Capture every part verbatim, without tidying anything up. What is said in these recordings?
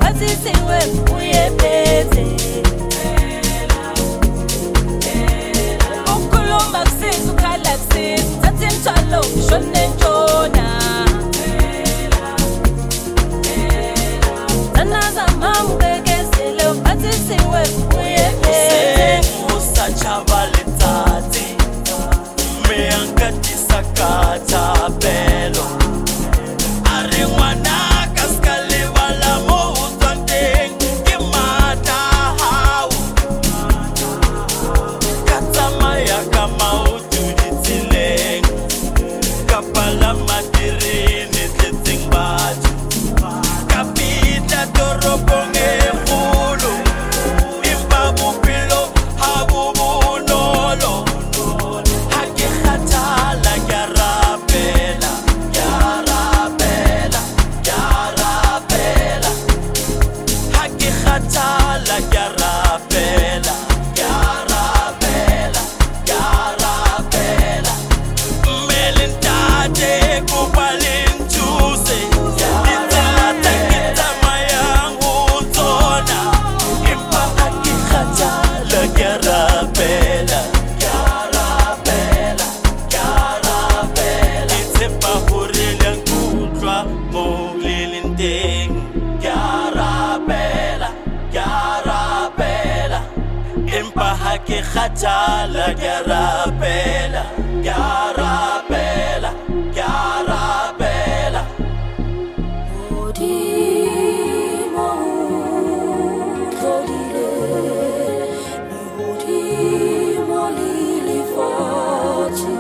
phatsisiwe uyephethe ukhuluma kusiza ukhala kusiza thatha imthwalo shone ntshona zanaza mambekezele phatsisiwe uyephethe usachabaletsatsi meankatisa kathapelo ari ngwana ka ska lebala mo o tswang teng ke mata hao ka tsamaya ka maoto ditseleng ka palama terene tletseng batho ka fihla toropong e kgolo empa bophelo ha bo bonolo ha ke kgathala ke a rapela ke a rapela ke a rapela ha ke kgathala ke a rapela ke a rapela ke a rapela mme le ntate kopa le nthuse ditsela tse ke tsamayang ho tsona empa ha ke kgathala ke a rapela ke a rapela ke a rapela ke tshepa hore le a nkutlwa moo le leng teng ke a rapela ke a rapela empa ha ke kgathala ke a rapela ke a rapela ke a rapela Modimo tlodile le hodimo le lefatshe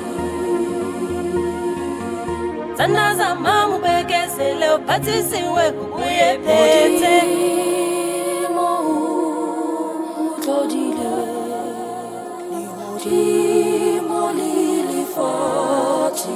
zanaza mambekezele phatsisiwe uyephethe Modimo tlodile le hodimo le lefatshe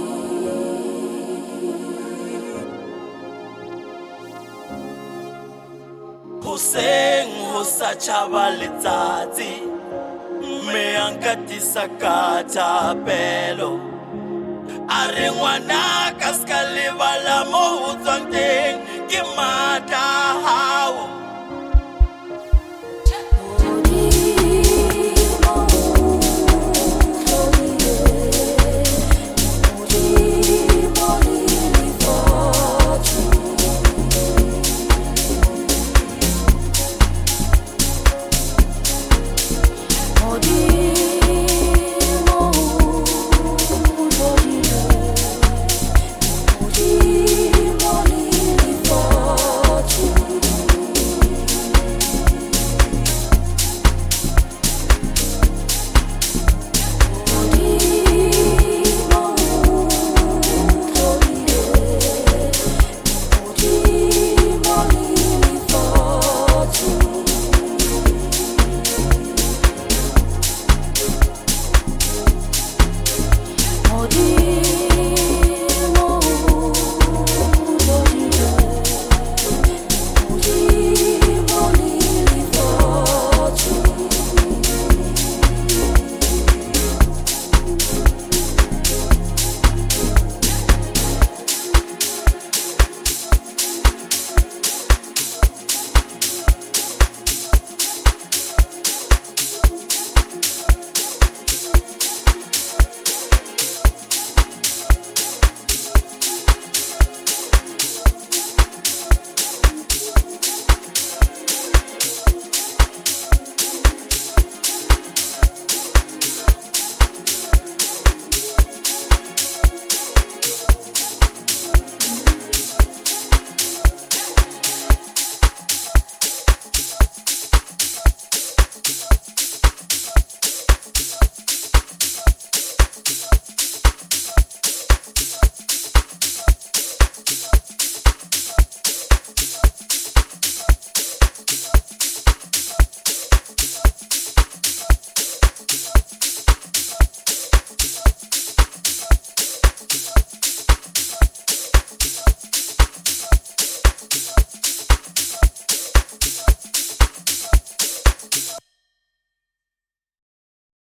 hoseng ho sa tjhaba letsatsi mme a nkatisa kathapelo a re ngwana ka ska lebala mo o tswang teng ke mata